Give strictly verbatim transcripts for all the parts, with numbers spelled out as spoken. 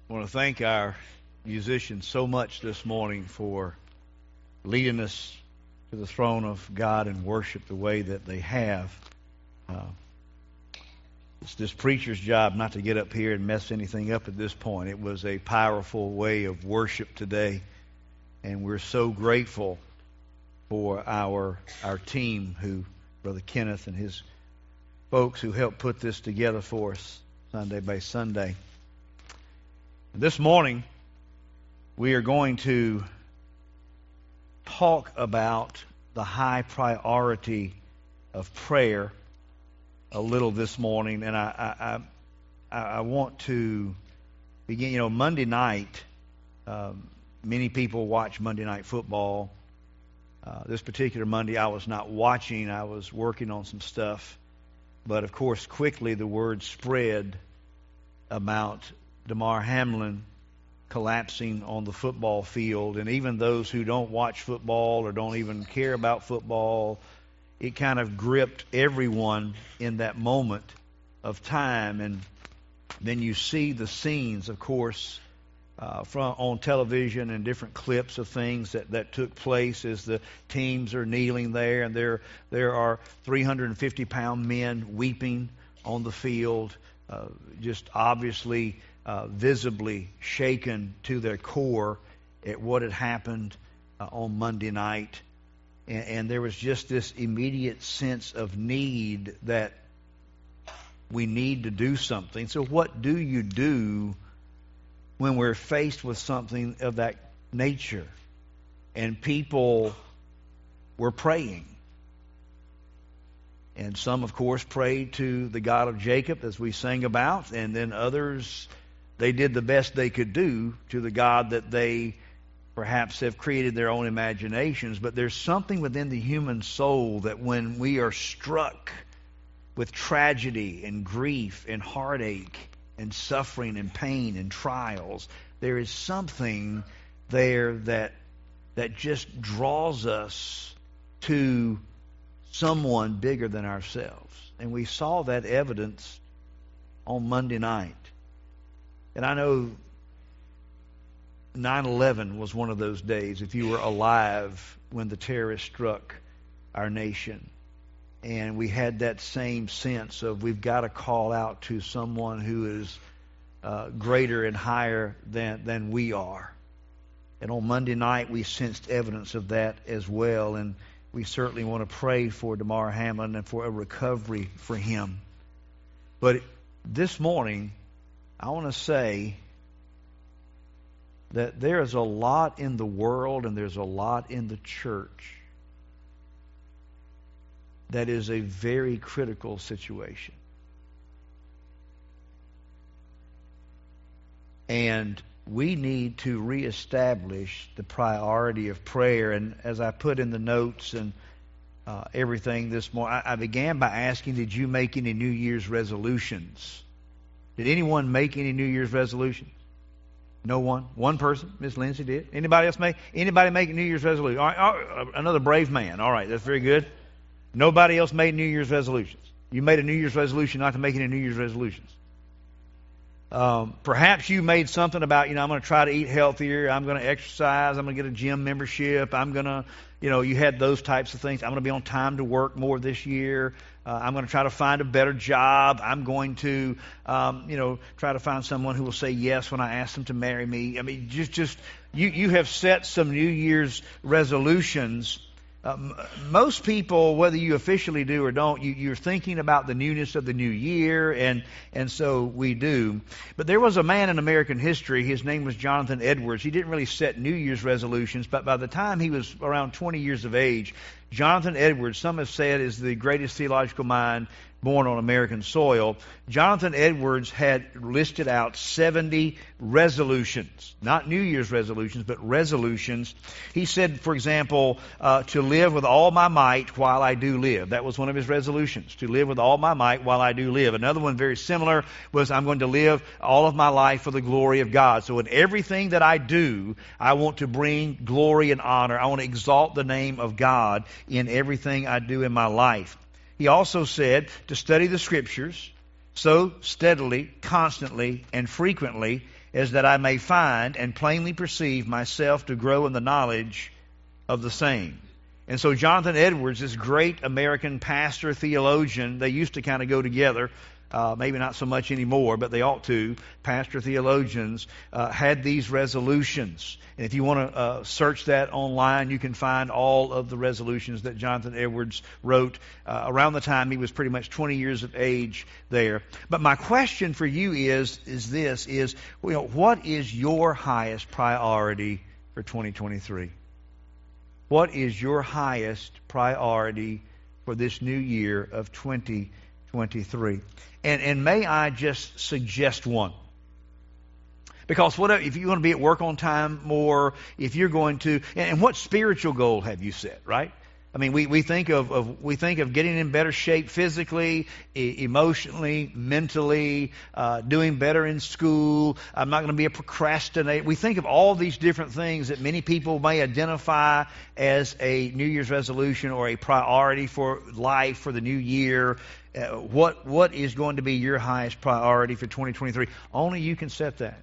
I want to thank our musicians so much this morning for leading us to the throne of God and worship the way that they have. Uh, it's this preacher's job not to get up here and mess anything up at this point. It was a powerful way of worship today, and we're so grateful for our our team, who Brother Kenneth and his folks who helped put this together for us Sunday by Sunday. This morning, we are going to talk about the high priority of prayer a little this morning, and I I, I, I want to begin. You know, Monday night, um, many people watch Monday Night Football. Uh, this particular Monday, I was not watching. I was working on some stuff, but of course, quickly the word spread about Damar Hamlin collapsing on the football field, and even those who don't watch football or don't even care about football, it kind of gripped everyone in that moment of time. And then you see the scenes, of course, uh, from on television and different clips of things that, that took place as the teams are kneeling there, and there there are three hundred fifty pound men weeping on the field, uh, just obviously Uh, visibly shaken to their core at what had happened uh, on Monday night. And, and there was just this immediate sense of need that we need to do something. So what do you do when we're faced with something of that nature? And people were praying. And some, of course, prayed to the God of Jacob, as we sang about, and then others, they did the best they could do to the God that they perhaps have created their own imaginations. But there's something within the human soul that when we are struck with tragedy and grief and heartache and suffering and pain and trials, there is something there that that just draws us to someone bigger than ourselves. And we saw that evidence on Monday night. And I know nine eleven was one of those days, if you were alive when the terrorists struck our nation. And we had that same sense of we've got to call out to someone who is uh, greater and higher than, than we are. And on Monday night, we sensed evidence of that as well. And we certainly want to pray for Damar Hamlin and for a recovery for him. But this morning, I want to say that there is a lot in the world and there's a lot in the church that is a very critical situation. And we need to reestablish the priority of prayer. And as I put in the notes and uh, everything this morning, I, I began by asking, did you make any New Year's resolutions? Did anyone make any New Year's resolutions? No one? One person? Miss Lindsay did. Anybody else make? Anybody make a New Year's resolution? All right, all right, another brave man. All right, that's very good. Nobody else made New Year's resolutions. You made a New Year's resolution not to make any New Year's resolutions. Um, perhaps you made something about, you know, I'm going to try to eat healthier. I'm going to exercise. I'm going to get a gym membership. I'm going to, you know, you had those types of things. I'm going to be on time to work more this year. Uh, I'm going to try to find a better job. I'm going to, um, you know, try to find someone who will say yes when I ask them to marry me. I mean, just, just you, you have set some New Year's resolutions. Um, most people, whether you officially do or don't, you, you're thinking about the newness of the new year, and and so we do. But there was a man in American history, his name was Jonathan Edwards. He didn't really set New Year's resolutions, but by the time he was around twenty years of age, Jonathan Edwards, some have said, is the greatest theological mind born on American soil. Jonathan Edwards had listed out seventy resolutions, not New Year's resolutions, but resolutions. He said, for example, uh, to live with all my might while I do live. That was one of his resolutions, to live with all my might while I do live. Another one very similar was, I'm going to live all of my life for the glory of God. So in everything that I do, I want to bring glory and honor. I want to exalt the name of God in everything I do in my life. He also said to study the Scriptures, so steadily, constantly, and frequently, as that I may find and plainly perceive myself to grow in the knowledge of the same. And so Jonathan Edwards, this great American pastor, theologian, they used to kind of go together, uh, maybe not so much anymore, but they ought to. Pastor theologians uh, had these resolutions. And if you want to uh, search that online, you can find all of the resolutions that Jonathan Edwards wrote uh, around the time he was pretty much twenty years of age there. But my question for you is, is this, is, you know, what is your highest priority for twenty twenty-three? What is your highest priority for this new year of twenty twenty-three? And, and may I just suggest one? Because what if you want to be at work on time more, if you're going to, and, and what spiritual goal have you set, right? I mean, we, we think of, of we think of getting in better shape physically, e- emotionally, mentally, uh, doing better in school. I'm not going to be a procrastinator. We think of all these different things that many people may identify as a New Year's resolution or a priority for life for the new year. Uh, what what is going to be your highest priority for twenty twenty-three? Only you can set that.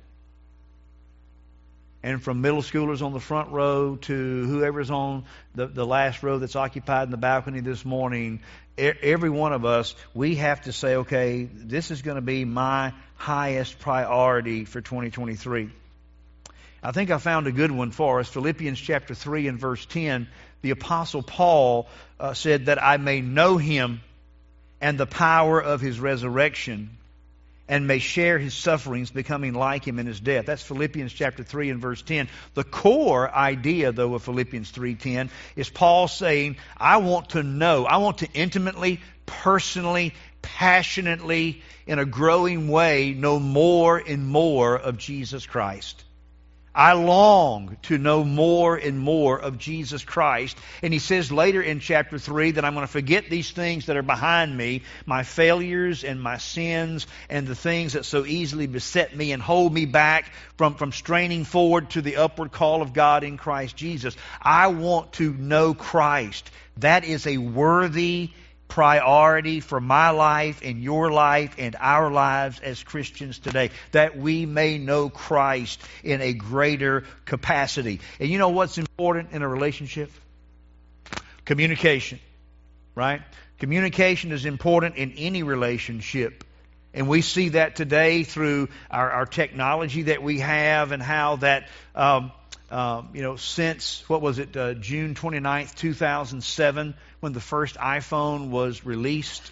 And from middle schoolers on the front row to whoever's on the, the last row that's occupied in the balcony this morning, every one of us, we have to say, okay, this is going to be my highest priority for twenty twenty-three. I think I found a good one for us. Philippians chapter three and verse ten, the Apostle Paul uh, said that I may know Him and the power of His resurrection, and may share His sufferings, becoming like Him in His death. That's Philippians chapter three and verse ten. The core idea, though, of Philippians three ten is Paul saying, I want to know, I want to intimately, personally, passionately, in a growing way, know more and more of Jesus Christ. I long to know more and more of Jesus Christ. And he says later in chapter three that I'm going to forget these things that are behind me, my failures and my sins and the things that so easily beset me and hold me back from, from straining forward to the upward call of God in Christ Jesus. I want to know Christ. That is a worthy priority for my life and your life and our lives as Christians today, that we may know Christ in a greater capacity. And you know what's important in a relationship? Communication, right? Communication is important in any relationship. And we see that today through our, our technology that we have and how that, um, um, you know, since, what was it, uh, June twenty-ninth, two thousand seven, when the first iPhone was released.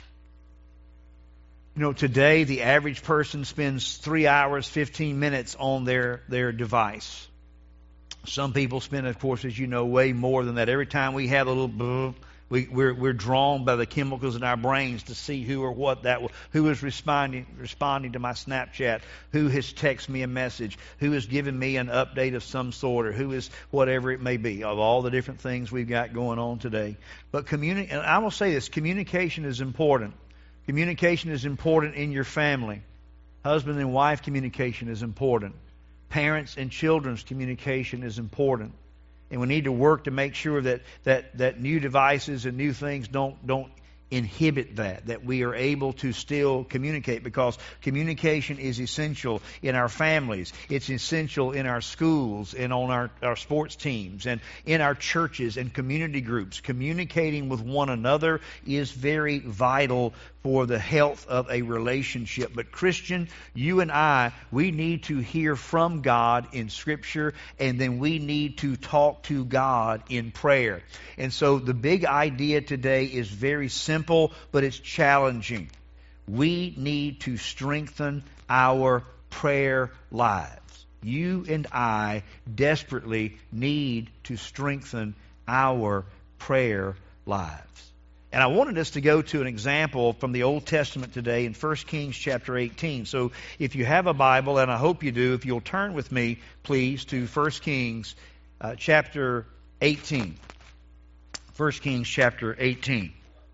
You know, today the average person spends three hours, fifteen minutes on their, their device. Some people spend, of course, as you know, way more than that. Every time we have a little boom, we, we're, we're drawn by the chemicals in our brains to see who or what that was, who is responding responding to my Snapchat, who has texted me a message, who has given me an update of some sort, or who is whatever it may be, of all the different things we've got going on today. But communi- and I will say this, communication is important. Communication is important in your family. Husband and wife communication is important. Parents and children's communication is important. And we need to work to make sure that, that, that new devices and new things don't don't inhibit that, that we are able to still communicate, because communication is essential in our families. It's essential in our schools and on our, our sports teams and in our churches and community groups. Communicating with one another is very vital for the health of a relationship. But Christian, you and I, we need to hear from God in Scripture, and then we need to talk to God in prayer. And so the big idea today is very simple, but it's challenging. We need to strengthen our prayer lives. You and I desperately need to strengthen our prayer lives. And I wanted us to go to an example from the Old Testament today in First Kings chapter eighteen. So if you have a Bible, and I hope you do, if you'll turn with me, please, to First Kings uh, chapter eighteen. First Kings chapter eighteen.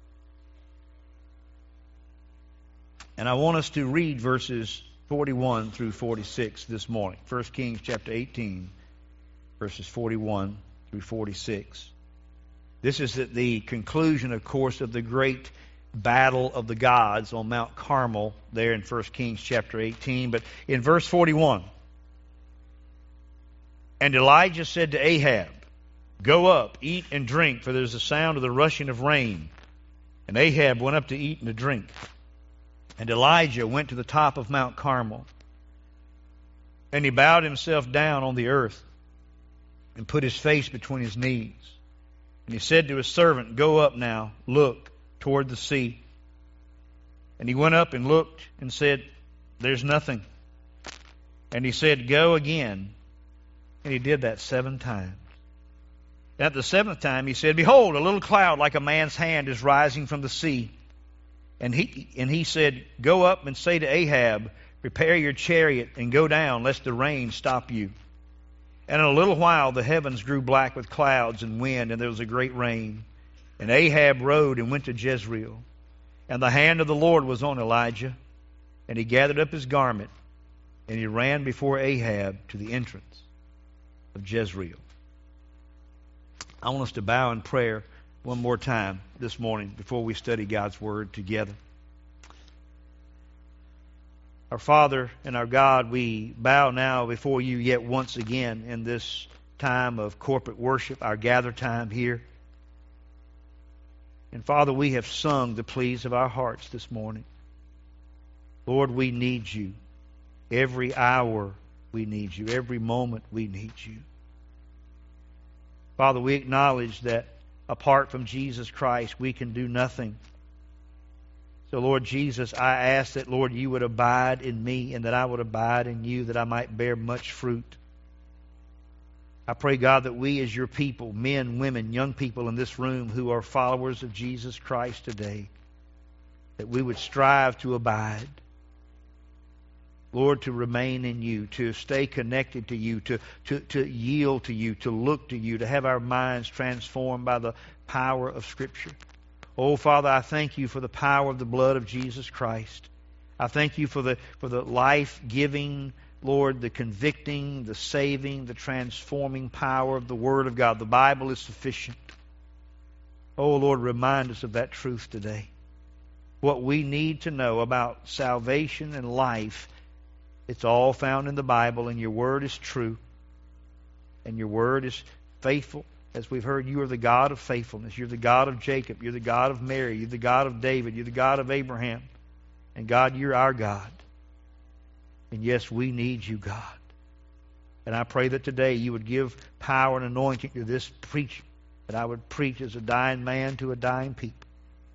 And I want us to read verses forty-one through forty-six this morning. First Kings chapter eighteen, verses forty-one through forty-six. This is at the conclusion, of course, of the great battle of the gods on Mount Carmel there in First Kings chapter eighteen. But in verse forty-one, and Elijah said to Ahab, "Go up, eat and drink, for there is a sound of the rushing of rain." And Ahab went up to eat and to drink. And Elijah went to the top of Mount Carmel. And he bowed himself down on the earth and put his face between his knees. And he said to his servant, "Go up now, look toward the sea." And he went up and looked and said, "There's nothing." And he said, "Go again." And he did that seven times. At the seventh time he said, "Behold, a little cloud like a man's hand is rising from the sea." And he and he said, "Go up and say to Ahab, prepare your chariot and go down, lest the rain stop you." And in a little while the heavens grew black with clouds and wind, and there was a great rain. And Ahab rode and went to Jezreel. And the hand of the Lord was on Elijah, and he gathered up his garment, and he ran before Ahab to the entrance of Jezreel. I want us to bow in prayer one more time this morning before we study God's Word together. Our Father and our God, we bow now before you yet once again in this time of corporate worship, our gather time here. And Father, we have sung the pleas of our hearts this morning. Lord, we need you. Every hour we need you. Every moment we need you. Father, we acknowledge that apart from Jesus Christ, we can do nothing. So, Lord Jesus, I ask that, Lord, you would abide in me and that I would abide in you, that I might bear much fruit. I pray, God, that we as your people, men, women, young people in this room who are followers of Jesus Christ today, that we would strive to abide. Lord, to remain in you, to stay connected to you, to, to, to yield to you, to look to you, to have our minds transformed by the power of Scripture. Oh, Father, I thank you for the power of the blood of Jesus Christ. I thank you for the, for the life-giving, Lord, the convicting, the saving, the transforming power of the Word of God. The Bible is sufficient. Oh, Lord, remind us of that truth today. What we need to know about salvation and life, it's all found in the Bible, and your Word is true. And your Word is faithful. As we've heard, you are the God of faithfulness. You're the God of Jacob. You're the God of Mary. You're the God of David. You're the God of Abraham. And God, you're our God. And yes, we need you, God. And I pray that today you would give power and anointing to this preaching, that I would preach as a dying man to a dying people.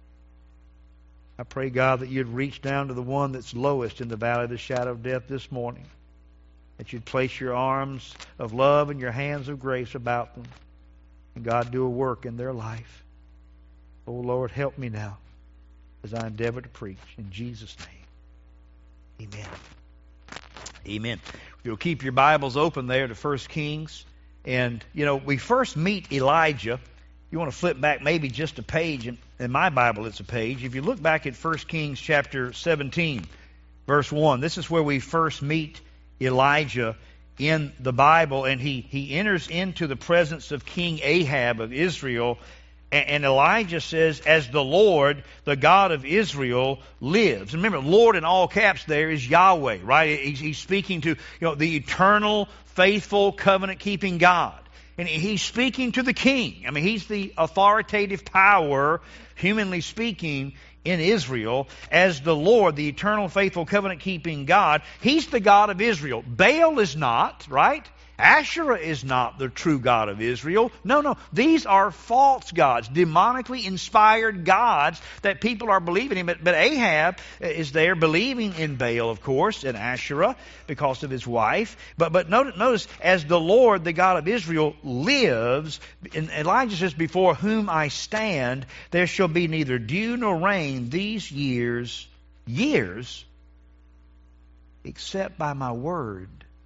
I pray, God, that you'd reach down to the one that's lowest in the valley of the shadow of death this morning, that you'd place your arms of love and your hands of grace about them. And God, do a work in their life. Oh, Lord, help me now as I endeavor to preach. In Jesus' name, amen. Amen. You'll keep your Bibles open there to First Kings. And, you know, we first meet Elijah. You want to flip back maybe just a page. In, in my Bible, it's a page. If you look back at First Kings chapter seventeen, verse one, this is where we first meet Elijah in the Bible, and he, he enters into the presence of King Ahab of Israel, and, and Elijah says, "As the Lord, the God of Israel, lives." And remember, Lord in all caps there is Yahweh, right? He's, he's speaking to, you know, the eternal, faithful, covenant-keeping God. And he's speaking to the king. I mean, he's the authoritative power, humanly speaking, in Israel. As the Lord, the eternal, faithful, covenant-keeping God. He's the God of Israel. Baal is not, right? Asherah is not the true God of Israel. No, no. These are false gods, demonically inspired gods that people are believing in. But, but Ahab is there believing in Baal, of course, and Asherah because of his wife. But, but notice, notice, as the Lord, the God of Israel, lives, and Elijah says, "Before whom I stand, there shall be neither dew nor rain these years, years, except by my word."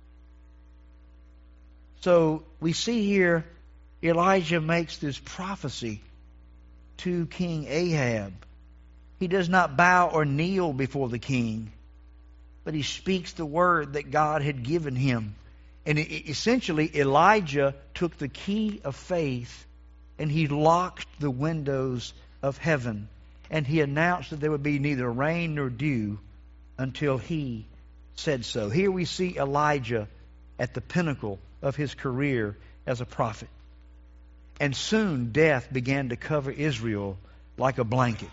So we see here Elijah makes this prophecy to King Ahab. He does not bow or kneel before the king, but he speaks the word that God had given him. And essentially Elijah took the key of faith and he locked the windows of heaven. And he announced that there would be neither rain nor dew until he said so. Here we see Elijah at the pinnacle of his career as a prophet. And soon death began to cover Israel like a blanket.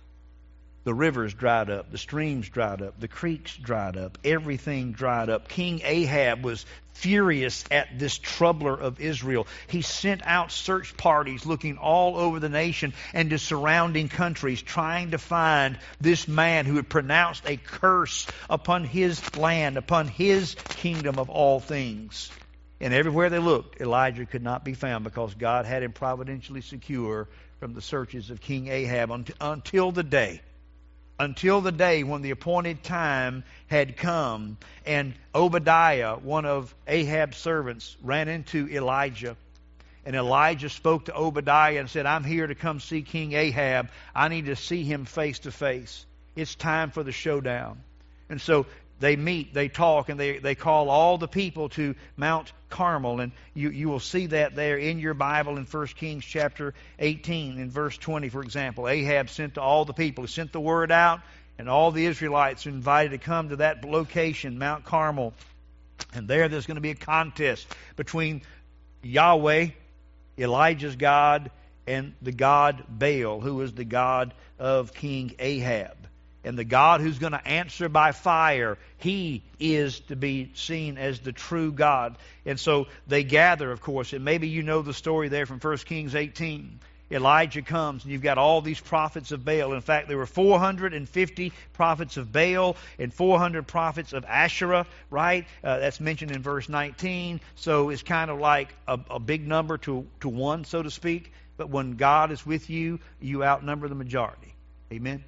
The rivers dried up, the streams dried up, the creeks dried up, everything dried up. King Ahab was furious at this troubler of Israel. He sent out search parties looking all over the nation and to surrounding countries, trying to find this man who had pronounced a curse upon his land, upon his kingdom of all things. And everywhere they looked, Elijah could not be found because God had him providentially secure from the searches of King Ahab until the day. Until the day when the appointed time had come and Obadiah, one of Ahab's servants, ran into Elijah. And Elijah spoke to Obadiah and said, I'm here to come see King Ahab. I need to see him face to face. It's time for the showdown. And so they meet, they talk, and they, they call all the people to Mount Carmel. And you, you will see that there in your Bible in First Kings chapter eighteen, in verse twenty, for example. Ahab sent to all the people. He sent the word out, and all the Israelites are invited to come to that location, Mount Carmel. And there there's going to be a contest between Yahweh, Elijah's God, and the god Baal, who is the god of King Ahab. And the God who's going to answer by fire, He is to be seen as the true God. And so they gather, of course, and maybe you know the story there from First Kings eighteen. Elijah comes, and you've got all these prophets of Baal. In fact, there were four hundred fifty prophets of Baal and four hundred prophets of Asherah, right? Uh, that's mentioned in verse nineteen. So it's kind of like a, a big number to, to one, so to speak. But when God is with you, you outnumber the majority. Amen?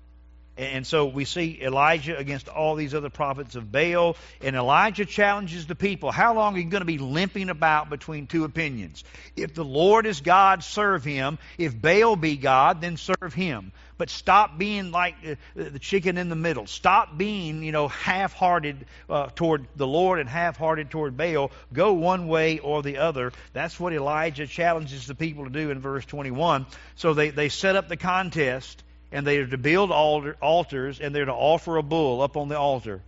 And so we see Elijah against all these other prophets of Baal. And Elijah challenges the people. How long are you going to be limping about between two opinions? If the Lord is God, serve Him. If Baal be God, then serve Him. But stop being like the chicken in the middle. Stop being, you know, half-hearted uh, toward the Lord and half-hearted toward Baal. Go one way or the other. That's what Elijah challenges the people to do in verse twenty-one. So they, they set up the contest. And they are to build altar, altars, and they're to offer a bull up on the altar.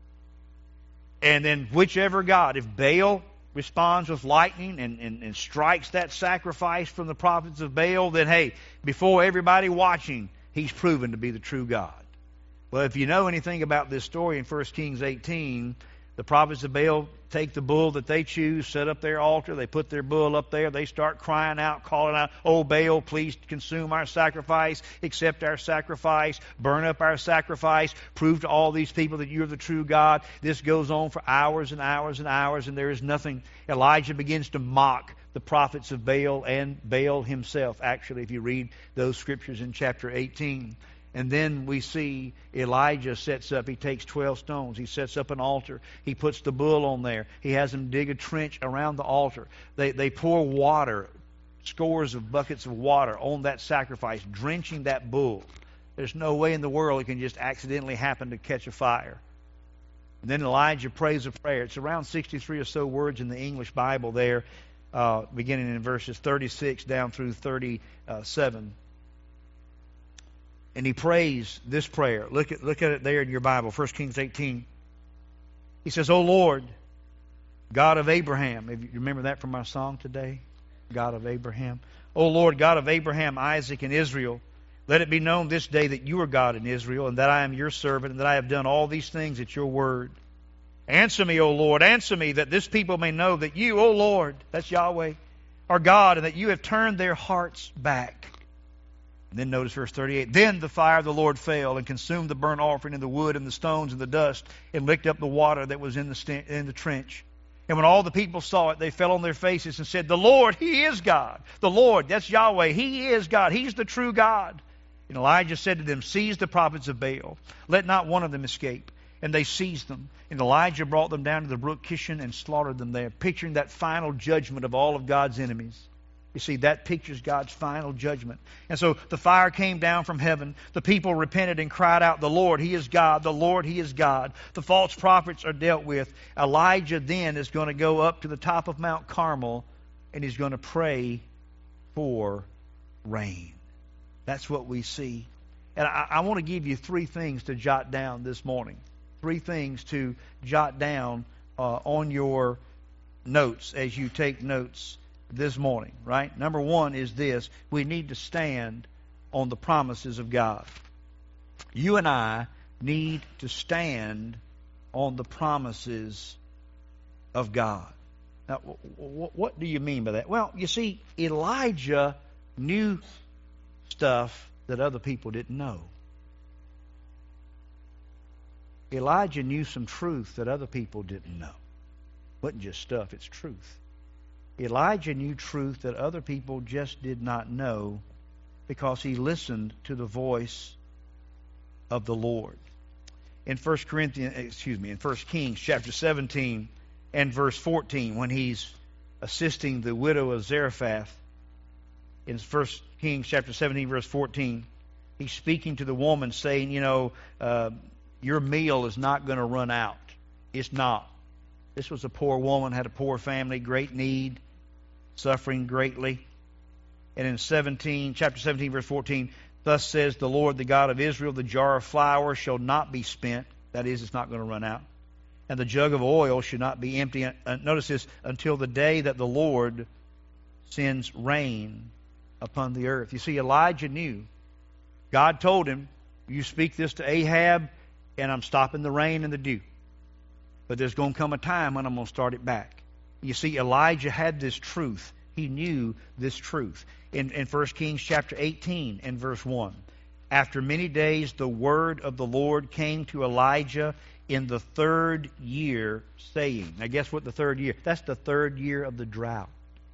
And then whichever God, if Baal responds with lightning and, and, and strikes that sacrifice from the prophets of Baal, then hey, before everybody watching, he's proven to be the true God. Well, if you know anything about this story in First Kings eighteen, the prophets of Baal take the bull that they choose, set up their altar, they put their bull up there, they start crying out, calling out, "Oh Baal, please consume our sacrifice, accept our sacrifice, burn up our sacrifice, prove to all these people that you're the true God." This goes on for hours and hours and hours, and there is nothing. Elijah begins to mock the prophets of Baal and Baal himself, actually, if you read those scriptures in chapter eighteen. And then we see Elijah sets up, he takes twelve stones, he sets up an altar, he puts the bull on there, he has them dig a trench around the altar. They, they pour water, scores of buckets of water on that sacrifice, drenching that bull. There's no way in the world it can just accidentally happen to catch a fire. And then Elijah prays a prayer. It's around sixty-three or so words in the English Bible there, uh, beginning in verses thirty-six down through thirty-seven. And he prays this prayer. Look at, look at it there in your Bible, First Kings eighteen. He says, "O Lord, God of Abraham." If you remember that from our song today? God of Abraham. "O Lord, God of Abraham, Isaac, and Israel, let it be known this day that you are God in Israel, and that I am your servant, and that I have done all these things at your word. Answer me, O Lord, answer me, that this people may know that you, O Lord," that's Yahweh, "are God, and that you have turned their hearts back." And then notice verse thirty-eight. "Then the fire of the Lord fell and consumed the burnt offering and the wood and the stones and the dust and licked up the water that was in the st- in the trench. And when all the people saw it, they fell on their faces and said, 'The Lord, He is God.'" The Lord, that's Yahweh. He is God. He's the true God. And Elijah said to them, "Seize the prophets of Baal. Let not one of them escape." And they seized them. And Elijah brought them down to the brook Kishon and slaughtered them there, picturing that final judgment of all of God's enemies. You see, that pictures God's final judgment. And so the fire came down from heaven. The people repented and cried out, "The Lord, He is God. The Lord, He is God." The false prophets are dealt with. Elijah then is going to go up to the top of Mount Carmel and he's going to pray for rain. That's what we see And I, I want to give you three things to jot down this morning. Three things to jot down uh, on your notes as you take notes this morning, right? Number one is this: we need to stand on the promises of God. You and I need to stand on the promises of God. Now, what do you mean by that? Well, you see, Elijah knew stuff that other people didn't know. Elijah knew some truth that other people didn't know. It wasn't just stuff, it's truth. Elijah knew truth that other people just did not know because he listened to the voice of the Lord. In First Corinthians, excuse me, in First Kings chapter seventeen and verse fourteen, when he's assisting the widow of Zarephath, in First Kings chapter seventeen verse fourteen, he's speaking to the woman saying, you know, uh, your meal is not going to run out. It's not. This was a poor woman, had a poor family, great need, suffering greatly. And in seventeen, chapter seventeen, verse fourteen, thus says the Lord, the God of Israel, the jar of flour shall not be spent. That is, it's not going to run out. And the jug of oil should not be empty. Uh, notice this, until the day that the Lord sends rain upon the earth. You see, Elijah knew. God told him, you speak this to Ahab, and I'm stopping the rain and the dew. But there's going to come a time when I'm going to start it back. You see, Elijah had this truth. He knew this truth. In, in First Kings chapter eighteen and verse one, after many days the word of the Lord came to Elijah in the third year, saying, now guess what the third year? That's the third year of the drought.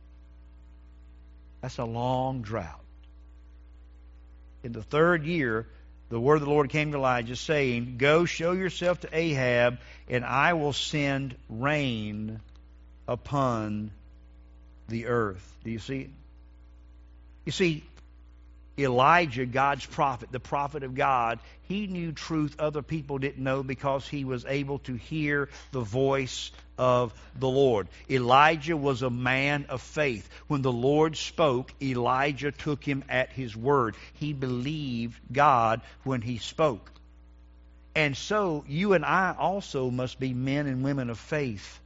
That's a long drought. In the third year, the word of the Lord came to Elijah, saying, go show yourself to Ahab, and I will send rain upon the earth. Do you see it? You see, Elijah, God's prophet, the prophet of God, he knew truth other people didn't know because he was able to hear the voice of the Lord. Elijah was a man of faith. When the Lord spoke, Elijah took him at his word. He believed God when he spoke. And so you and I also must be men and women of faith.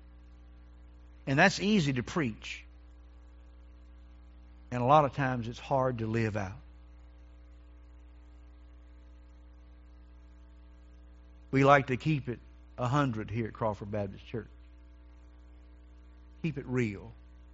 And that's easy to preach. And a lot of times it's hard to live out. We like to keep it a hundred here at Crawford Baptist Church. Keep it real.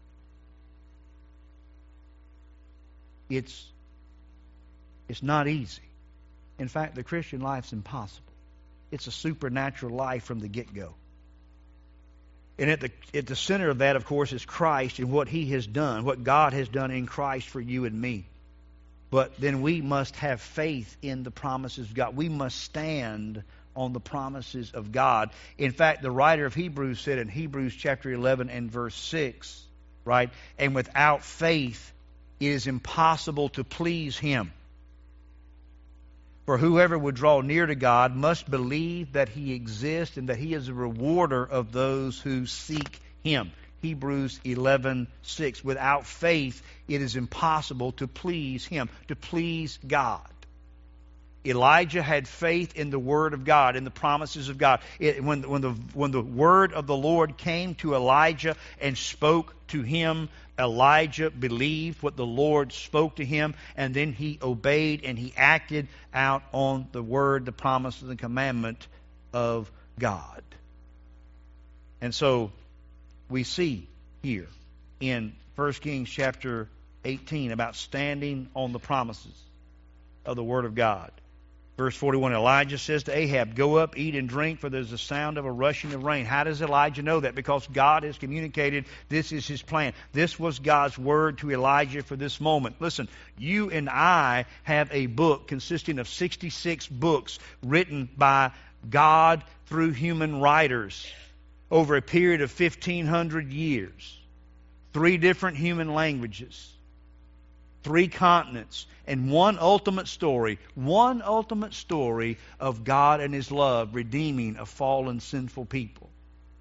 It's, it's not easy. In fact, the Christian life's impossible. It's a supernatural life from the get-go. And at the, at the center of that, of course, is Christ and what He has done, what God has done in Christ for you and me. But then we must have faith in the promises of God. We must stand on the promises of God. In fact, the writer of Hebrews said in Hebrews chapter eleven and verse six, right? And without faith, it is impossible to please Him. For whoever would draw near to God must believe that He exists and that He is a rewarder of those who seek Him. Hebrews eleven six. Without faith, it is impossible to please Him, to please God. Elijah had faith in the Word of God, in the promises of God. It, when, when, the, when the Word of the Lord came to Elijah and spoke to him, Elijah believed what the Lord spoke to him, and then he obeyed and he acted out on the Word, the promise, and the commandment of God. And so we see here in First Kings chapter eighteen about standing on the promises of the Word of God. Verse forty-one, Elijah says to Ahab, go up, eat and drink, for there's a sound of a rushing of rain. How does Elijah know that? Because God has communicated this is His plan. This was God's word to Elijah for this moment. Listen, you and I have a book consisting of sixty-six books written by God through human writers over a period of fifteen hundred years. Three different human languages. Three continents, and one ultimate story, one ultimate story of God and His love redeeming a fallen, sinful people.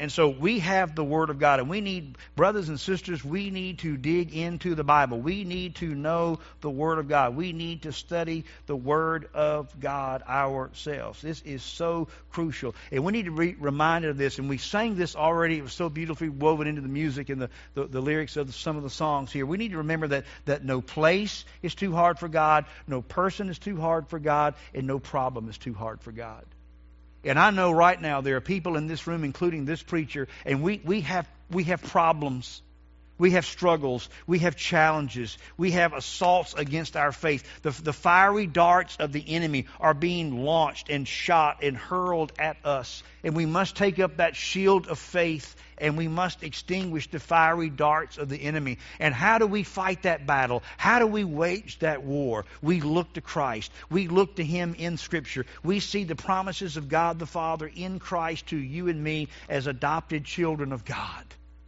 And so we have the Word of God, and we need, brothers and sisters, we need to dig into the Bible. We need to know the Word of God. We need to study the Word of God ourselves. This is so crucial. And we need to be reminded of this. And we sang this already. It was so beautifully woven into the music and the, the, the lyrics of the, some of the songs here. We need to remember that, that no place is too hard for God, no person is too hard for God, and no problem is too hard for God. And I know right now there are people in this room, including this preacher, and we, we have we have problems. We have struggles. We have challenges. We have assaults against our faith. The, the fiery darts of the enemy are being launched and shot and hurled at us. And we must take up that shield of faith, and we must extinguish the fiery darts of the enemy. And how do we fight that battle? How do we wage that war? We look to Christ. We look to Him in Scripture. We see the promises of God the Father in Christ to you and me as adopted children of God.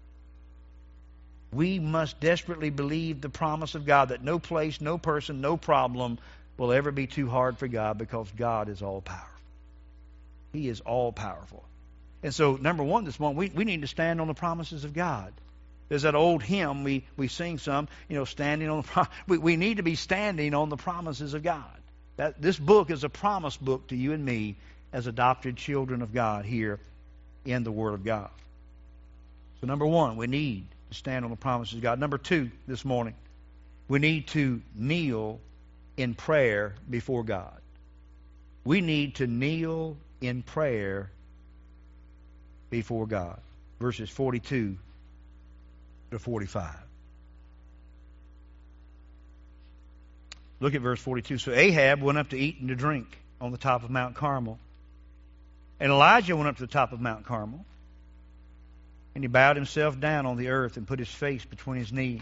We must desperately believe the promise of God that no place, no person, no problem will ever be too hard for God, because God is all powerful. He is all powerful. And so, number one this morning, we, we need to stand on the promises of God. There's that old hymn we, we sing some, you know, standing on the pro- we, we need to be standing on the promises of God. That this book is a promise book to you and me as adopted children of God here in the Word of God. So number one, we need to stand on the promises of God. Number two this morning, we need to kneel in prayer before God. We need to kneel in prayer before God. Verses forty-two to forty-five. Look at verse forty-two. So Ahab went up to eat and to drink on the top of Mount Carmel. And Elijah went up to the top of Mount Carmel. And he bowed himself down on the earth and put his face between his knees.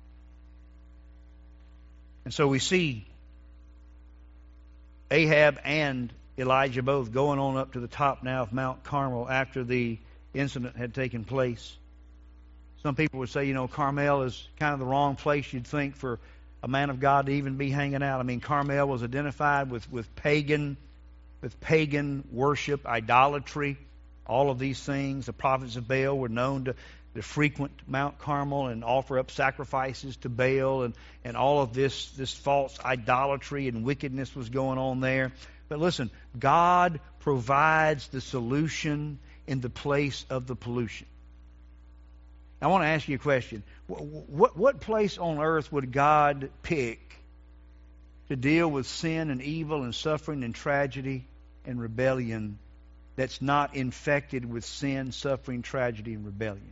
And so we see Ahab and Elijah both going on up to the top now of Mount Carmel after the incident had taken place. Some people would say, you know, Carmel is kind of the wrong place, you'd think, for a man of God to even be hanging out. I mean, Carmel was identified with, with pagan, with pagan worship, idolatry. All of these things. The prophets of Baal were known to, to frequent Mount Carmel and offer up sacrifices to Baal, and, and all of this, this false idolatry and wickedness was going on there. But listen, God provides the solution in the place of the pollution. I want to ask you a question. What, what, what place on earth would God pick to deal with sin and evil and suffering and tragedy and rebellion that's not infected with sin, suffering, tragedy, and rebellion?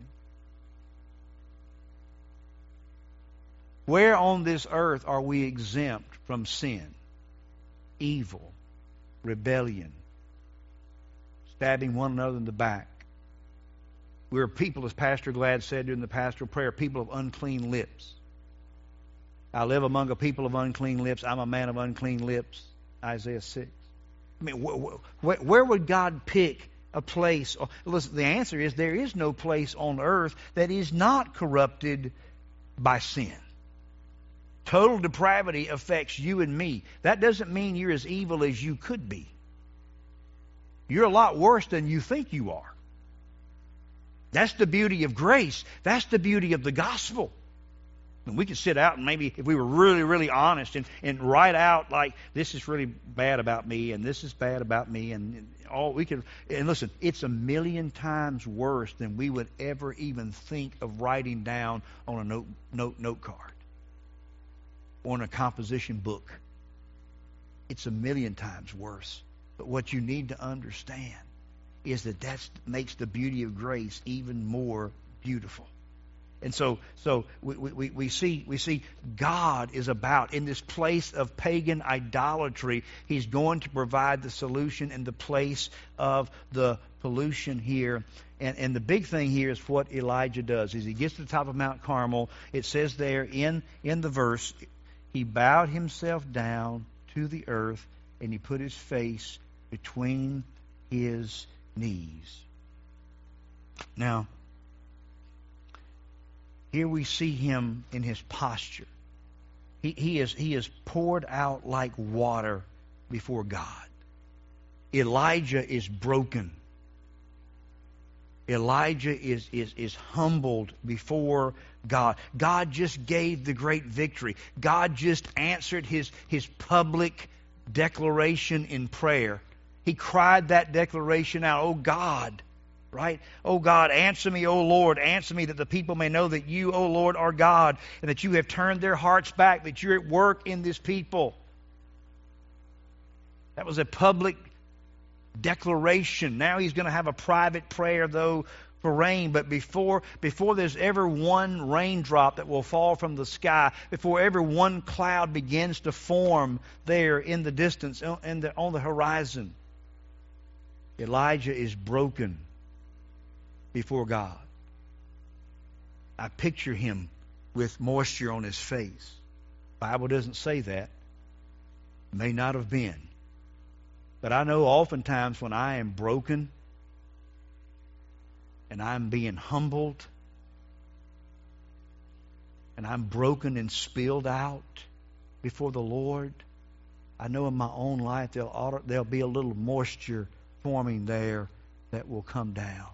Where on this earth are we exempt from sin, evil, rebellion, stabbing one another in the back? We're a people, as Pastor Glad said during the pastoral prayer, people of unclean lips. I live among a people of unclean lips. I'm a man of unclean lips. Isaiah six. I mean, wh- wh- where would God pick a place? Listen, the answer is there is no place on earth that is not corrupted by sin. Total depravity affects you and me. That doesn't mean you're as evil as you could be. You're a lot worse than you think you are. That's the beauty of grace. That's the beauty of the gospel. And we could sit out and maybe, if we were really, really honest, and, and write out like, this is really bad about me, and this is bad about me, and, and all we could. And listen, it's a million times worse than we would ever even think of writing down on a note note note card or in a composition book. It's a million times worse. But what you need to understand is that that makes the beauty of grace even more beautiful. And so, so we, we, we see we see God is about, in this place of pagan idolatry, He's going to provide the solution in the place of the pollution here. And, and the big thing here is what Elijah does. As he gets to the top of Mount Carmel, it says there in, in the verse, he bowed himself down to the earth and he put his face between his knees. Now, here we see him in his posture. He, he, is, he is poured out like water before God. Elijah is broken. Elijah is, is, is humbled before God. God just gave the great victory. God just answered his, his public declaration in prayer. He cried that declaration out, "Oh God," right? "Oh God, answer me, O Lord, answer me, that the people may know that you, O Lord, are God, and that you have turned their hearts back, that you're at work in this people." That was a public declaration. Now he's going to have a private prayer, though, for rain. But before before there's ever one raindrop that will fall from the sky, before ever one cloud begins to form there in the distance, in the, on the horizon, Elijah is broken before God. I picture him with moisture on his face. The Bible doesn't say that. May not have been. But I know oftentimes when I am broken and I'm being humbled and I'm broken and spilled out before the Lord, I know in my own life there'll, there'll be a little moisture forming there that will come down.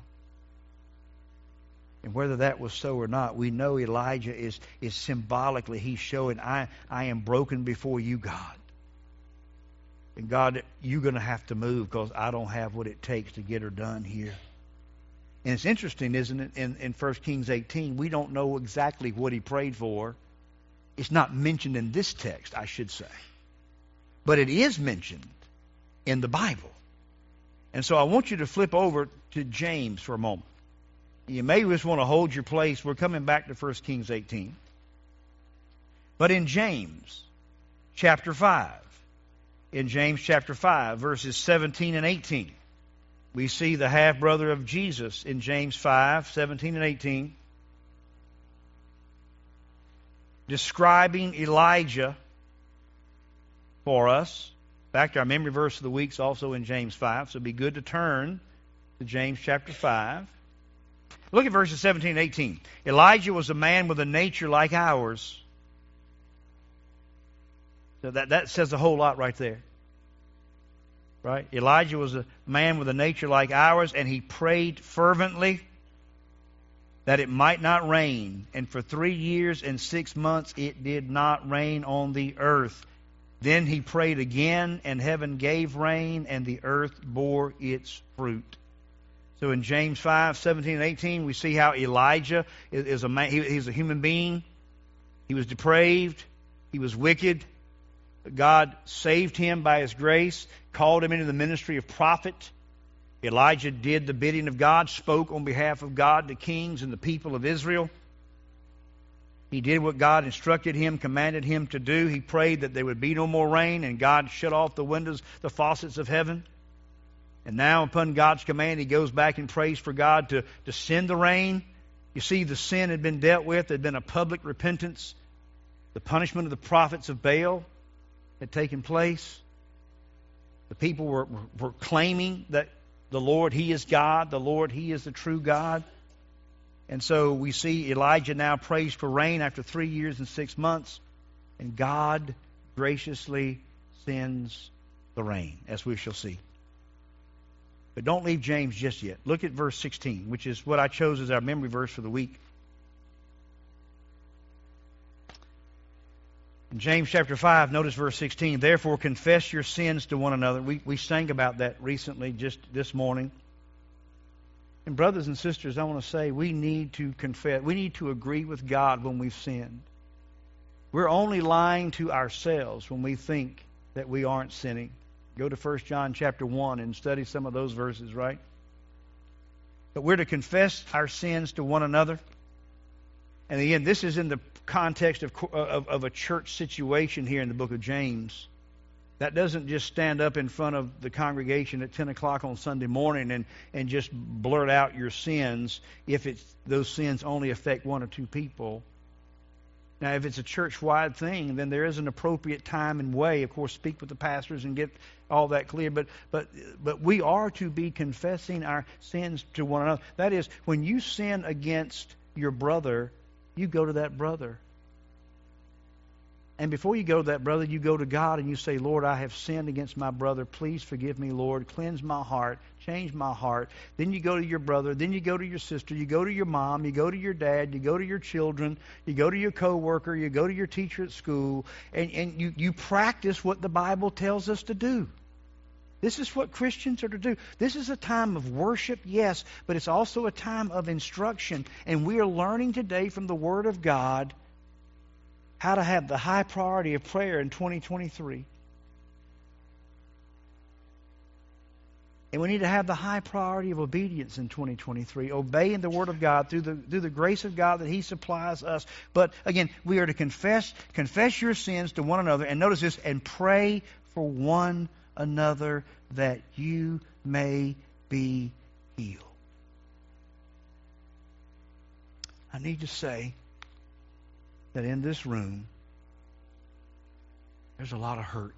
And whether that was so or not, we know Elijah is, is symbolically, he's showing, I, I am broken before you, God. And God, you're going to have to move because I don't have what it takes to get her done here. And it's interesting, isn't it, in, in First Kings eighteen, we don't know exactly what he prayed for. It's not mentioned in this text, I should say. But it is mentioned in the Bible. And so I want you to flip over to James for a moment. You may just want to hold your place. We're coming back to First Kings eighteen. But in James chapter five, in James chapter five, verses seventeen and eighteen, we see the half-brother of Jesus in James five, seventeen and eighteen, describing Elijah for us. In fact, our memory verse of the week is also in James five, so it'd be good to turn to James chapter five. Look at verses seventeen and eighteen. Elijah was a man with a nature like ours. So that, that says a whole lot right there. Right? Elijah was a man with a nature like ours, and he prayed fervently that it might not rain. And for three years and six months it did not rain on the earth. Then he prayed again, and heaven gave rain, and the earth bore its fruit. So in James five, seventeen and eighteen, we see how Elijah is, is a man. He, he's a human being. He was depraved. He was wicked. God saved him by His grace, called him into the ministry of prophet. Elijah did the bidding of God, spoke on behalf of God to kings and the people of Israel. He did what God instructed him, commanded him to do. He prayed that there would be no more rain, and God shut off the windows, the faucets of heaven. And now, upon God's command, he goes back and prays for God to, to send the rain. You see, the sin had been dealt with. There had been a public repentance. The punishment of the prophets of Baal had taken place. The people were, were, were claiming that the Lord, He is God. The Lord, He is the true God. And so we see Elijah now prays for rain after three years and six months. And God graciously sends the rain, as we shall see. But don't leave James just yet. Look at verse sixteen, which is what I chose as our memory verse for the week. In James chapter five, notice verse sixteen. Therefore confess your sins to one another. We, we sang about that recently, just this morning. And brothers and sisters, I want to say we need to confess. We need to agree with God when we've sinned. We're only lying to ourselves when we think that we aren't sinning. Go to First John chapter one and study some of those verses, right? But we're to confess our sins to one another. And again, this is in the context of, of, of a church situation here in the book of James. That doesn't just stand up in front of the congregation at ten o'clock on Sunday morning and, and just blurt out your sins if it's those sins only affect one or two people. Now, if it's a church-wide thing, then there is an appropriate time and way. Of course, speak with the pastors and get all that clear. But but but we are to be confessing our sins to one another. That is, when you sin against your brother, you go to that brother And before you go to that brother, you go to God and you say, Lord, I have sinned against my brother. Please forgive me, Lord. Cleanse my heart. Change my heart. Then you go to your brother. Then you go to your sister. You go to your mom. You go to your dad. You go to your children. You go to your coworker. You go to your teacher at school. And, and you, you practice what the Bible tells us to do. This is what Christians are to do. This is a time of worship, yes, but it's also a time of instruction. And we are learning today from the Word of God how to have the high priority of prayer in twenty twenty-three. And we need to have the high priority of obedience in twenty twenty-three, obeying the Word of God through the through the grace of God that He supplies us. But again, we are to confess confess your sins to one another, and notice this, and pray for one another that you may be healed. I need to say that in this room, there's a lot of hurt.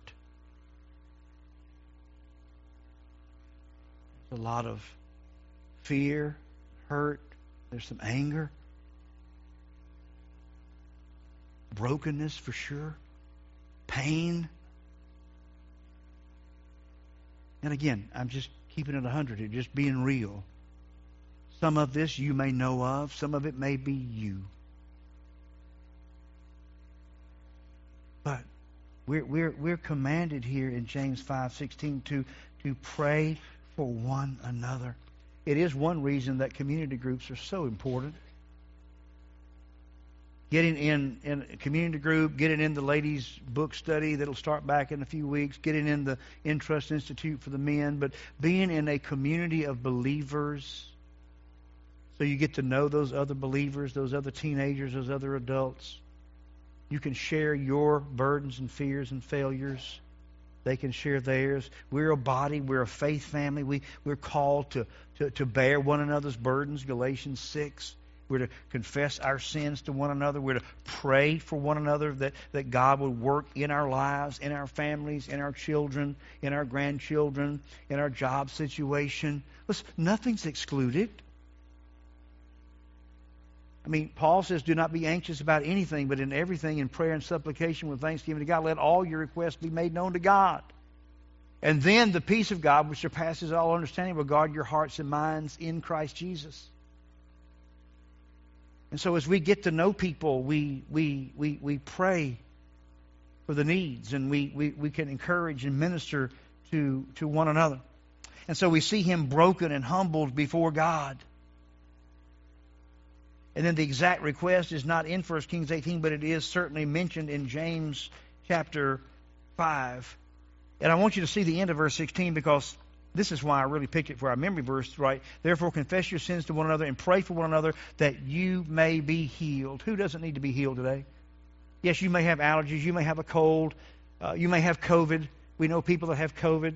There's a lot of fear, hurt. There's some anger, brokenness for sure, pain. And again, I'm just keeping it one hundred here, just being real. Some of this you may know of. Some of it may be you. But we're, we're, we're commanded here in James five sixteen to, to pray for one another. It is one reason that community groups are so important. Getting in, in a community group, getting in the ladies' book study that'll start back in a few weeks, getting in the Intrust Institute for the men, but being in a community of believers so you get to know those other believers, those other teenagers, those other adults. You can share your burdens and fears and failures. They can share theirs. We're a body. We're a faith family. We, we're called to, to, to bear one another's burdens, Galatians six. We're to confess our sins to one another. We're to pray for one another that, that God would work in our lives, in our families, in our children, in our grandchildren, in our job situation. Listen, nothing's excluded. I mean, Paul says, do not be anxious about anything, but in everything, in prayer and supplication with thanksgiving to God, let all your requests be made known to God. And then the peace of God, which surpasses all understanding, will guard your hearts and minds in Christ Jesus. And so as we get to know people, we we we, we pray for the needs, and we, we, we can encourage and minister to, to one another. And so we see him broken and humbled before God. And then the exact request is not in First Kings eighteen, but it is certainly mentioned in James chapter five. And I want you to see the end of verse sixteen, because this is why I really picked it for our memory verse, right? Therefore confess your sins to one another and pray for one another that you may be healed. Who doesn't need to be healed today? Yes, you may have allergies. You may have a cold. Uh, you may have COVID. We know people that have COVID.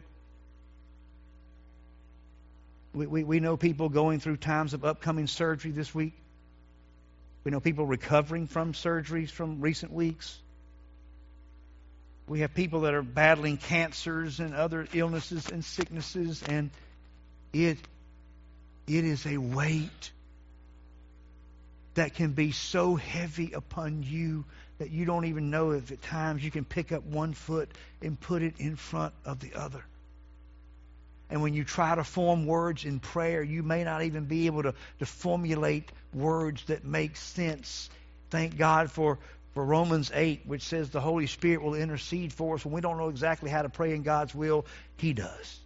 We, we, we know people going through times of upcoming surgery this week. We know people recovering from surgeries from recent weeks. We have people that are battling cancers and other illnesses and sicknesses, and it it is a weight that can be so heavy upon you that you don't even know if at times you can pick up one foot and put it in front of the other. And when you try to form words in prayer, you may not even be able to, to formulate words that make sense. Thank God for, for Romans eight, which says the Holy Spirit will intercede for us. When we don't know exactly how to pray in God's will, He does.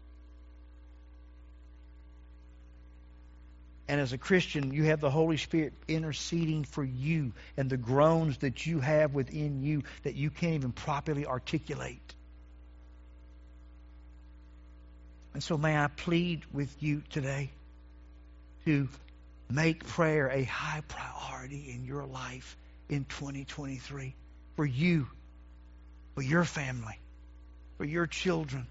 And as a Christian, you have the Holy Spirit interceding for you and the groans that you have within you that you can't even properly articulate. And so may I plead with you today to make prayer a high priority in your life in twenty twenty-three. For you, for your family, for your children,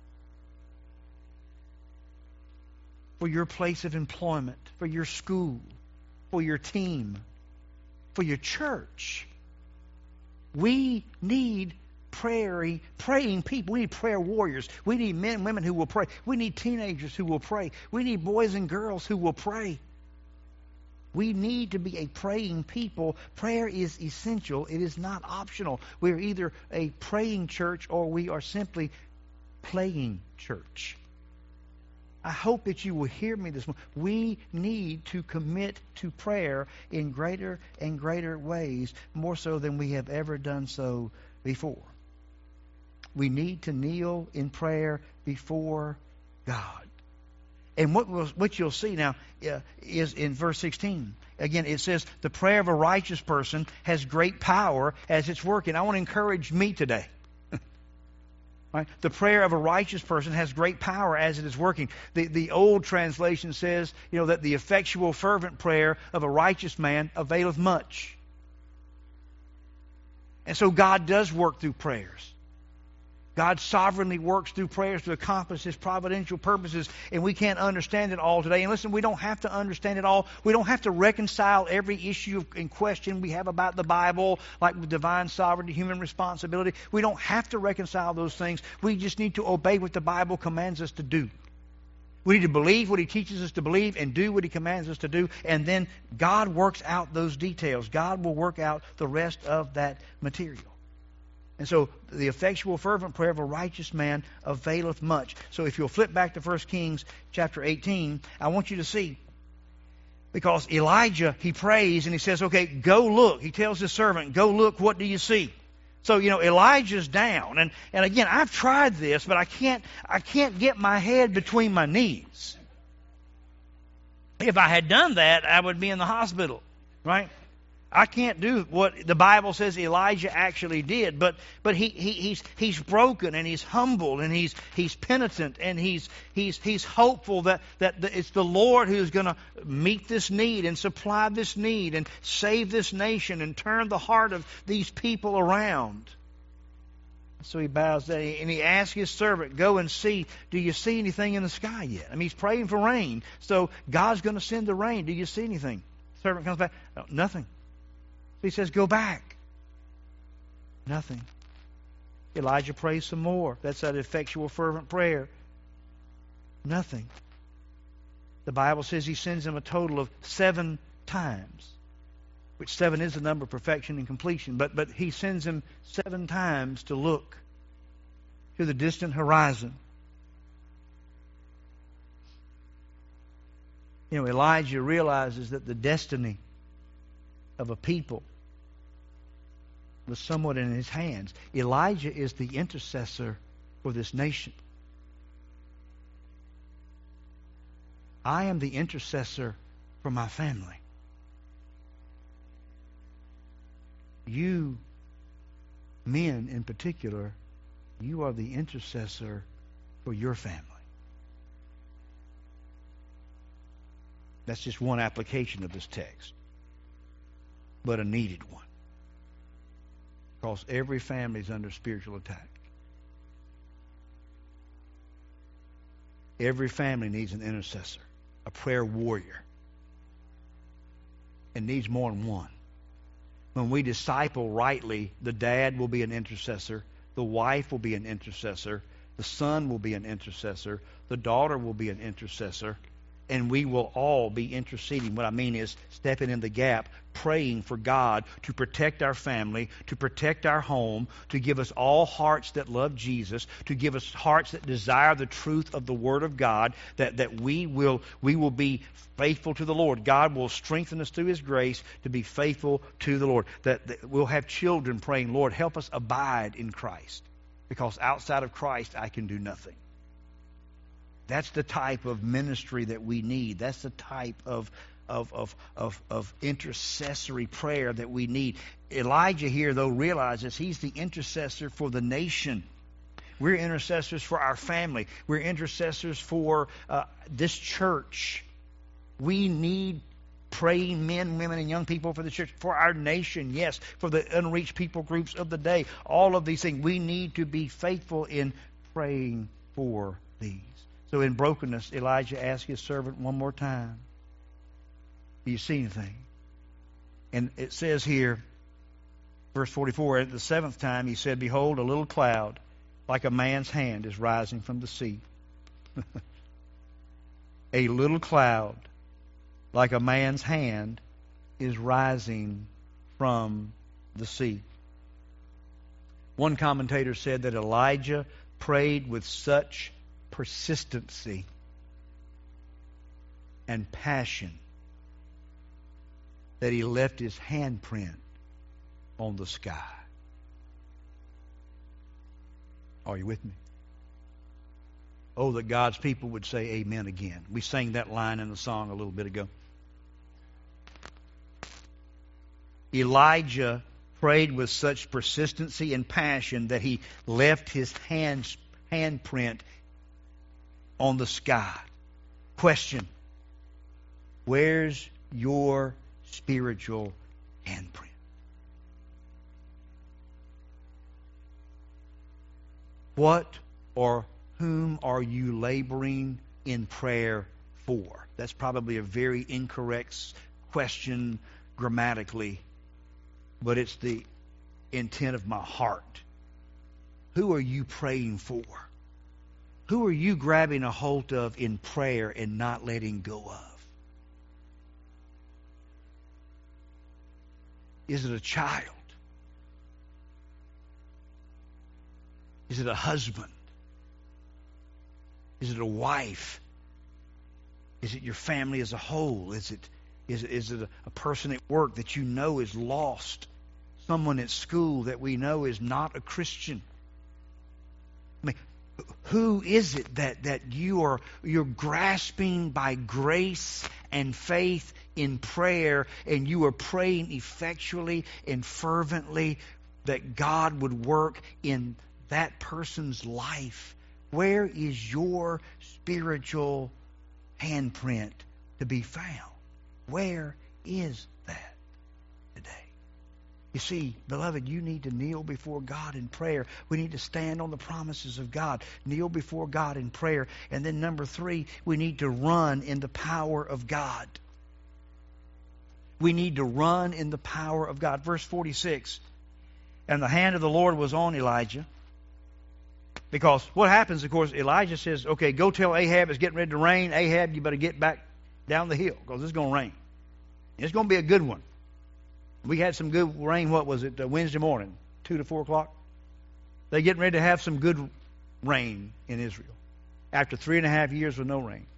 for your place of employment, for your school, for your team, for your church. We need Praying, praying people. We need prayer warriors. We need men and women who will pray. We need teenagers who will pray. We need boys and girls who will pray. We need to be a praying people. Prayer is essential. It is not optional. We're either a praying church or we are simply playing church. I hope that you will hear me this morning. We need to commit to prayer in greater and greater ways, more so than we have ever done so before. We need to kneel in prayer before God. And what we'll, what you'll see now uh, is in verse sixteen. Again, it says, the prayer of a righteous person has great power as it's working. I want to encourage me today. Right? The prayer of a righteous person has great power as it is working. The, the old translation says, you know, that the effectual fervent prayer of a righteous man availeth much. And so God does work through prayers. God sovereignly works through prayers to accomplish His providential purposes, and we can't understand it all today. And listen, we don't have to understand it all. We don't have to reconcile every issue in question we have about the Bible, like divine sovereignty, human responsibility. We don't have to reconcile those things. We just need to obey what the Bible commands us to do. We need to believe what He teaches us to believe and do what He commands us to do, and then God works out those details. God will work out the rest of that material. And so the effectual fervent prayer of a righteous man availeth much. So if you'll flip back to First Kings chapter eighteen, I want you to see. Because Elijah, he prays and he says, okay, go look. He tells his servant, go look, what do you see? So, you know, Elijah's down. And, and again, I've tried this, but I can't I can't get my head between my knees. If I had done that, I would be in the hospital, right? I can't do what the Bible says Elijah actually did, but but he, he he's he's broken and he's humble and he's he's penitent and he's he's he's hopeful that that the, it's the Lord who's going to meet this need and supply this need and save this nation and turn the heart of these people around. So he bows down and he asks his servant, go and see, do you see anything in the sky yet? I mean, he's praying for rain, so God's going to send the rain. Do you see anything? The servant comes back, no, nothing. He says, go back. Nothing. Elijah prays some more. That's that effectual, fervent prayer. Nothing. The Bible says he sends him a total of seven times, which seven is the number of perfection and completion. But, but he sends him seven times to look to the distant horizon. You know, Elijah realizes that the destiny of a people was somewhat in his hands. Elijah is the intercessor for this nation. I am the intercessor for my family. You, men in particular, you are the intercessor for your family. That's just one application of this text, but a needed one. Because every family is under spiritual attack. Every family needs an intercessor, a prayer warrior. And needs more than one. When we disciple rightly, the dad will be an intercessor, the wife will be an intercessor, the son will be an intercessor, the daughter will be an intercessor, and we will all be interceding. What I mean is stepping in the gap, praying for God to protect our family, to protect our home, to give us all hearts that love Jesus, to give us hearts that desire the truth of the Word of God, that, that we will we will be faithful to the Lord. God will strengthen us through His grace to be faithful to the Lord. That, that we'll have children praying, Lord, help us abide in Christ, because outside of Christ I can do nothing. That's the type of ministry that we need. That's the type of, of, of, of, of intercessory prayer that we need. Elijah here, though, realizes he's the intercessor for the nation. We're intercessors for our family. We're intercessors for uh, this church. We need praying men, women, and young people for the church, for our nation, yes, for the unreached people groups of the day. All of these things. We need to be faithful in praying for these. So in brokenness, Elijah asked his servant one more time, do you see anything? And it says here, verse forty-four, at the seventh time he said, behold, a little cloud like a man's hand is rising from the sea. A little cloud like a man's hand, is rising from the sea. One commentator said that Elijah prayed with such persistency and passion that he left his handprint on the sky. Are you with me? Oh, that God's people would say amen again. We sang that line in the song a little bit ago. Elijah prayed with such persistency and passion that he left his hands, handprint on the sky. Question: where's your spiritual handprint? What or whom are you laboring in prayer for? That's probably a very incorrect question grammatically, but it's the intent of my heart. Who are you praying for? Who are you grabbing a hold of in prayer and not letting go of? Is it a child? Is it a husband? Is it a wife? Is it your family as a whole? Is it is, is it a, a person at work that you know is lost? Someone at school that we know is not a Christian? I mean, who is it that, that you are you're grasping by grace and faith in prayer, and you are praying effectually and fervently that God would work in that person's life? Where is your spiritual handprint to be found? Where is that today? You see, beloved, you need to kneel before God in prayer. We need to stand on the promises of God. Kneel before God in prayer. And then number three, we need to run in the power of God. We need to run in the power of God. Verse forty-six, and the hand of the Lord was on Elijah. Because what happens, of course, Elijah says, okay, go tell Ahab it's getting ready to rain. Ahab, you better get back down the hill because it's going to rain. And it's going to be a good one. We had some good rain, what was it, uh, Wednesday morning, two to four o'clock? They're getting ready to have some good rain in Israel after three and a half years with no rain.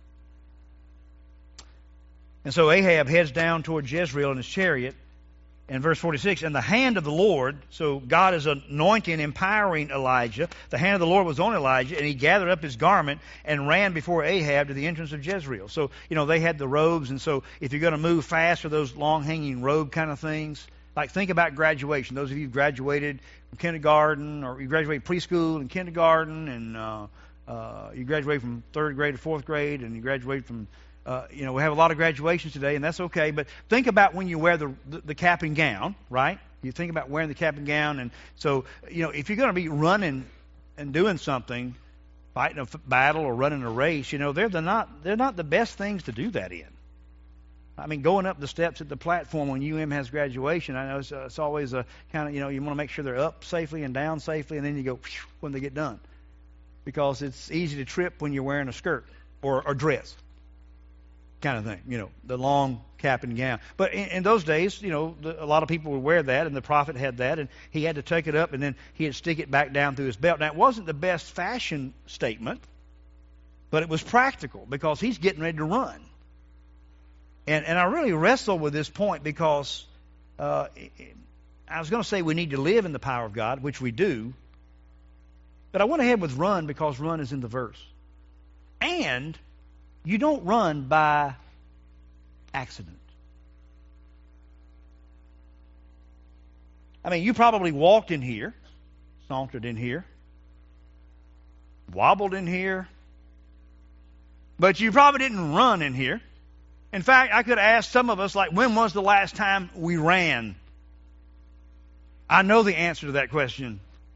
And so Ahab heads down toward Jezreel in his chariot. In verse forty-six, and the hand of the Lord, so God is anointing, empowering Elijah. The hand of the Lord was on Elijah, and he gathered up his garment and ran before Ahab to the entrance of Jezreel. So, you know, they had the robes, and so if you're going to move fast, or those long-hanging robe kind of things, like think about graduation. Those of you who graduated from kindergarten, or you graduated preschool and kindergarten, and uh, uh, you graduated from third grade to fourth grade, and you graduated from Uh, you know, we have a lot of graduations today, and that's okay. But think about when you wear the, the the cap and gown, right? You think about wearing the cap and gown, and so you know, if you're going to be running and doing something, fighting a battle or running a race, you know, they're the not they're not the best things to do that in. I mean, going up the steps at the platform when U M has graduation, I know it's, uh, it's always a kind of, you know, you want to make sure they're up safely and down safely, and then you go when they get done, because it's easy to trip when you're wearing a skirt or a dress. Kind of thing, you know, the long cap and gown. But in, in those days, you know, the, a lot of people would wear that, and the prophet had that, and he had to take it up, and then he'd stick it back down through his belt. Now, it wasn't the best fashion statement, but it was practical because he's getting ready to run. And and I really wrestle with this point because uh, I was going to say we need to live in the power of God, which we do, but I went ahead with run because run is in the verse. And you don't run by accident. I mean, you probably walked in here, sauntered in here, wobbled in here, but you probably didn't run in here. In fact, I could ask some of us, like, when was the last time we ran? I know the answer to that question.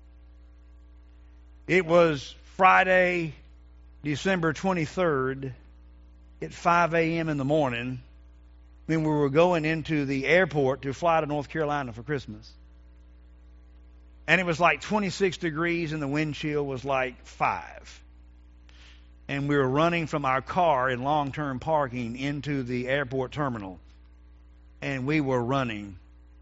It was Friday, December twenty-third, at five a.m. in the morning, when we were going into the airport to fly to North Carolina for Christmas. And it was like twenty-six degrees and the wind chill was like five. and we were running from our car in long-term parking into the airport terminal. And we were running.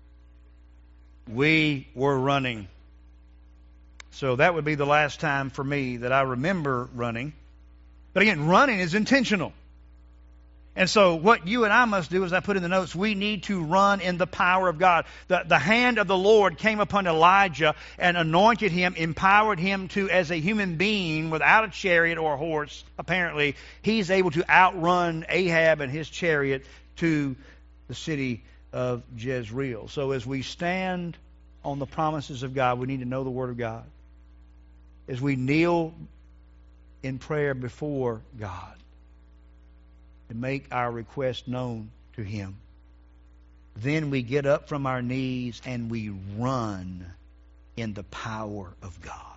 We were running. So that would be the last time for me that I remember running. But again, running is intentional. And so what you and I must do, as I put in the notes, we need to run in the power of God. The, the hand of the Lord came upon Elijah and anointed him, empowered him to, as a human being, without a chariot or a horse, apparently, he's able to outrun Ahab and his chariot to the city of Jezreel. So as we stand on the promises of God, we need to know the Word of God. As we kneel in prayer before God, to make our request known to Him. Then we get up from our knees and we run in the power of God.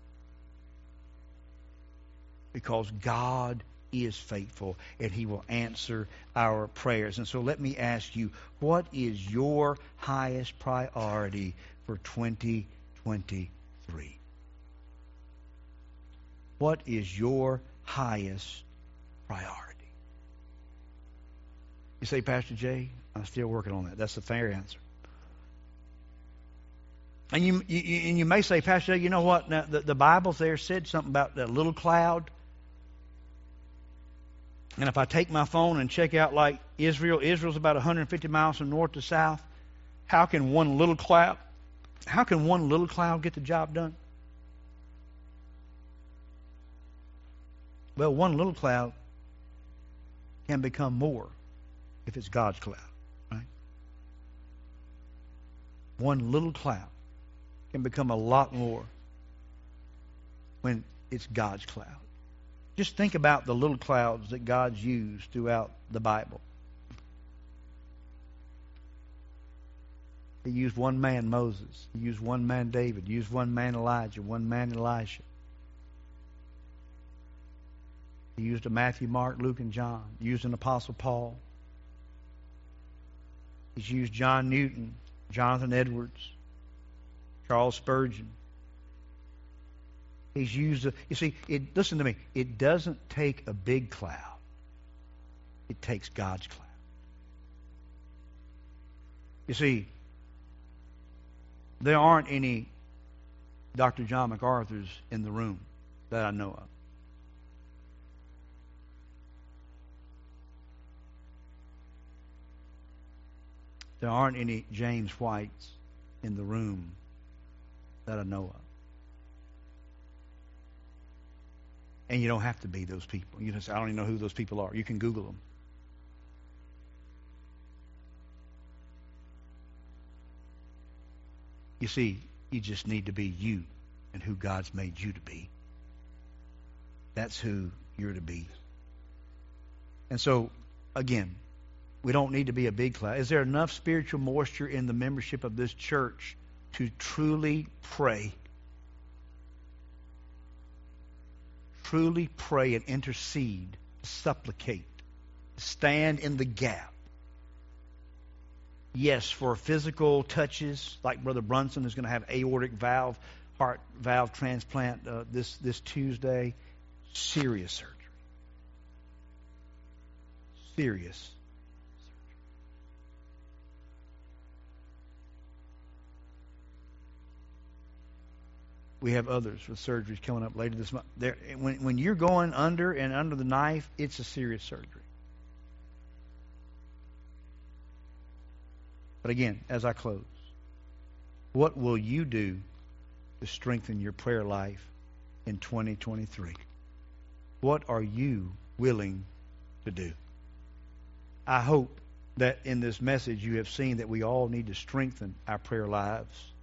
Because God is faithful and He will answer our prayers. And so let me ask you, what is your highest priority for twenty twenty-three? What is your highest priority? You say, Pastor Jay, I'm still working on that. That's the fair answer. And you, you and you may say, Pastor Jay, you know what? Now, the, the Bible there said something about that little cloud. And if I take my phone and check out like Israel, Israel's about one hundred fifty miles from north to south. How can one little cloud, how can one little cloud get the job done? Well, one little cloud can become more if it's God's cloud, right? One little cloud can become a lot more when it's God's cloud. Just think about the little clouds that God's used throughout the Bible. He used one man, Moses. He used one man, David. He used one man, Elijah. One man, Elisha. He used a Matthew, Mark, Luke, and John. He used an Apostle Paul. He's used John Newton, Jonathan Edwards, Charles Spurgeon. He's used, a, you see, it, listen to me, it doesn't take a big cloud. It takes God's cloud. You see, there aren't any Doctor John MacArthurs in the room that I know of. There aren't any James Whites in the room that I know of. And you don't have to be those people. You just, I don't even know who those people are. You can Google them. You see, you just need to be you and who God's made you to be. That's who you're to be. And so, again, we don't need to be a big cloud. Is there enough spiritual moisture in the membership of this church to truly pray? Truly pray and intercede, supplicate, stand in the gap. Yes, for physical touches, like Brother Brunson is going to have aortic valve, heart valve transplant uh, this, this Tuesday. Serious surgery. Serious. We have others with surgeries coming up later this month. There, when, when you're going under and under the knife, it's a serious surgery. But again, as I close, what will you do to strengthen your prayer life in twenty twenty-three? What are you willing to do? I hope that in this message you have seen that we all need to strengthen our prayer lives.